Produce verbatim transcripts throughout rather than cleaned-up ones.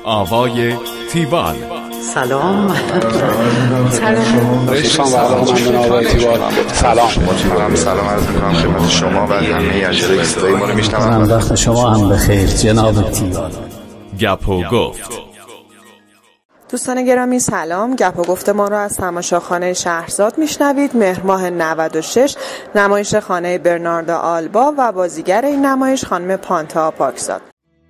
آوای تیوال. سلام. سلام. سلام. سلام. سلام عرض می‌کنم خدمت شما و همه اجرای صدای ما رو میشنوم. وقت شما هم بخیر جناب تیوال. گپ و گفت. دوستان گرامی سلام. گپ و گفت ما رو از تماشاخانه شهرزاد میشنوید. مهر ماه نود و شش نمایش خانه برناردو آلبا و بازیگر این نمایش خانم پانتا پاکزاد.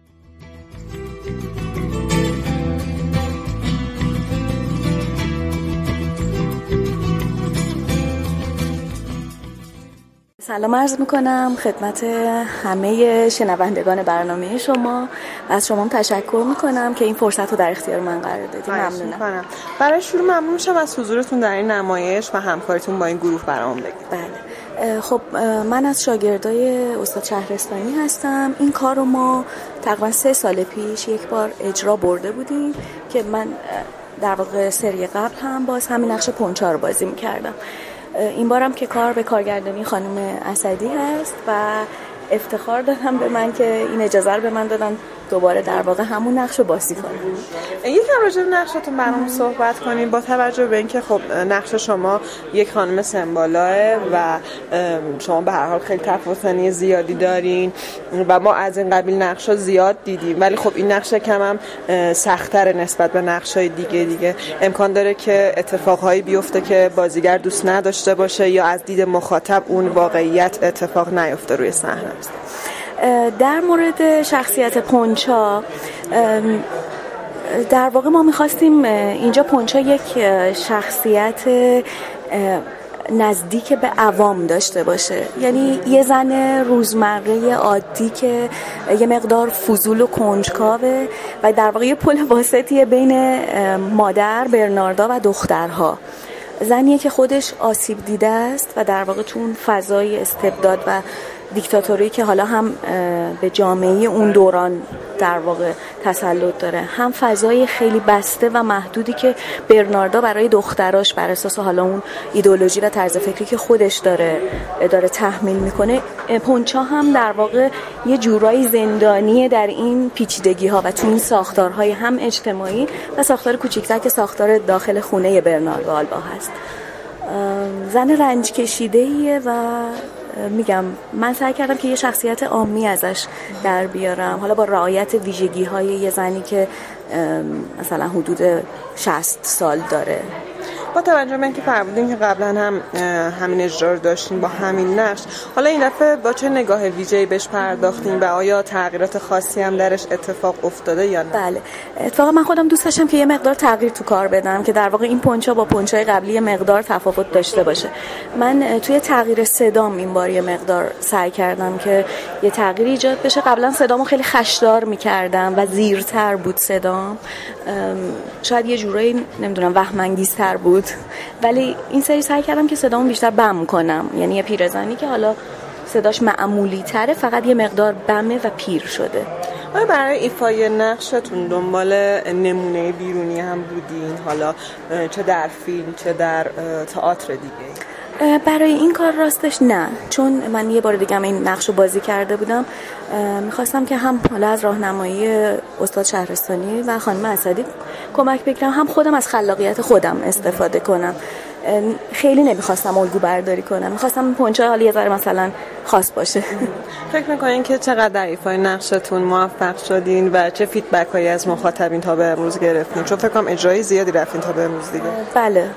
سلام عرض میکنم خدمت همه شنوندگان برنامه شما. از شما هم تشکر میکنم که این فرصت رو در اختیار من قرار دادید. ممنونم. برای شروع ممنون میشم از حضورتون در این نمایش و همکاریتون با این گروه برام بگید. بله. خب من از شاگردای استاد شهرستانی هستم. این کار رو ما تقریبا سه سال پیش یک بار اجرا برده بودیم که من در واقع سری قبل هم باز همین نقش پونچا رو بازی میکردم. این بارم که کار به کارگردانی خانم اسدی هست و افتخار دادم به من که این اجازه رو به من دادن دوباره در واقع همون نقش رو بازی کنم. یکم راجع به نقشتون برام صحبت کنیم با توجه به اینکه خب نقش شما یک خانم سمبالاه و شما به هر حال خیلی تفاوت زیادی دارین و ما از این قبیل نقشا زیاد دیدیم، ولی خب این نقش کم هم سخت‌تر نسبت به نقشای دیگه دیگه امکان داره که اتفاقهایی بیفته که بازیگر دوست نداشته باشه یا از دید مخاطب اون واقعیت اتفاق نیفته روی صحنه. در مورد شخصیت پونچا در واقع ما میخواستیم اینجا پونچا یک شخصیت نزدیک به عوام داشته باشه، یعنی یه زن روزمره عادی که یه مقدار فضول و کنجکاوه و در واقع یه پل واسطیه بین مادر برناردا و دخترها. زنیه که خودش آسیب دیده است و در واقع تو اون فضای استبداد و دیکتاتوری که حالا هم به جامعه اون دوران در واقع تسلط داره، هم فضای خیلی بسته و محدودی که برناردا برای دختراش بر اساس حالا اون ایدئولوژی و طرز فکری که خودش داره داره تحمیل میکنه، پونچا هم در واقع یه جورایی زندانیه در این پیچیدگی ها و تو این ساختارهای هم اجتماعی و ساختار کوچیک‌تر که ساختار داخل خونه برناردو آلبا هست. زن رنج کشیده‌ایه و میگم من سعی کردم که یه شخصیت عامی ازش در بیارم، حالا با رعایت ویژگی‌های یه زنی که مثلا حدود شصت سال داره. با توجه به اینکه فرمودین که قبلا هم همین اجرا رو داشتین با همین نقش، حالا این دفعه با چه نگاه ویژه‌ای بهش پرداختین و آیا تغییرات خاصی هم درش اتفاق افتاده یا نه؟ بله، اتفاقا من خودم دوست داشتم که یه مقدار تغییر تو کار بدم که در واقع این پونچا با پونچای قبلی یه مقدار تفاوت داشته باشه. من توی تغییر صدام این بار یه مقدار سعی کردم که یه تغییری ایجاد بشه. قبلا صدامو خیلی خشدار می‌کردم و زیرتر بود صدام، شاید یه جورایی نمیدونم وهم انگیزتر بود، ولی این سری سعی کردم که صدامو بیشتر بم کنم، یعنی یه پیرزنی که حالا صداش معمولی تره فقط یه مقدار بمه و پیر شده. آیا برای ایفای نقشتون دنبال نمونه بیرونی هم بودین، حالا چه در فیلم چه در تئاتر دیگه؟ برای این کار راستش نه، چون من یه بار دیگه هم این نقش رو بازی کرده بودم. میخواستم که هم حالا از راهنمایی استاد شهرستانی و خانم اسدی کمک بگیرم، هم خودم از خلاقیت خودم استفاده کنم. خیلی نمیخواستم الگو برداری کنم، میخواستم پونچا حالا یه ذره مثلا خاص باشه. فکر میکنین که چقدر در ایفای نقشتون موفق شدین و چه فیدبک هایی از مخاطبین تا به امروز گرفتین؟ چون فکر کنم اجرای زیادی رفتین تا به امروز دیگه. بله،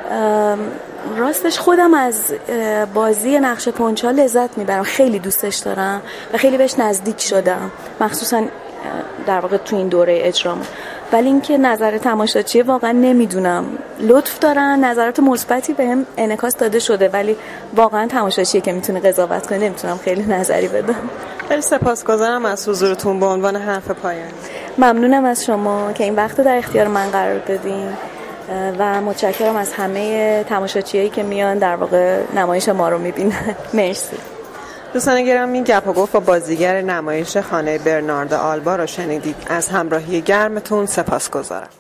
راستش خودم از بازی نقش پونچا لذت میبرم، خیلی دوستش دارم و خیلی بهش نزدیک شدم، مخصوصا در واقع تو این دوره اجرام. ولی اینکه نظر تماشاچی واقعا نمیدونم، لطف دارن، نظرات مثبتی بهم انعکاس داده شده، ولی واقعا تماشاچیه که میتونه قضاوت کنه، نمیتونم خیلی نظری بدم. خیلی سپاسگزارم از حضورتون. به عنوان حرف پایانی ممنونم از شما که این وقت رو در اختیار من قرار دادین و متشکرم از همه تماشاچیایی که میان در واقع نمایش ما رو میبینن. مرسی. دوستان گرامی، گپ و گفت با بازیگر نمایش خانه برناردو آلبا را شنیدید. از همراهی گرمتون سپاسگزارم.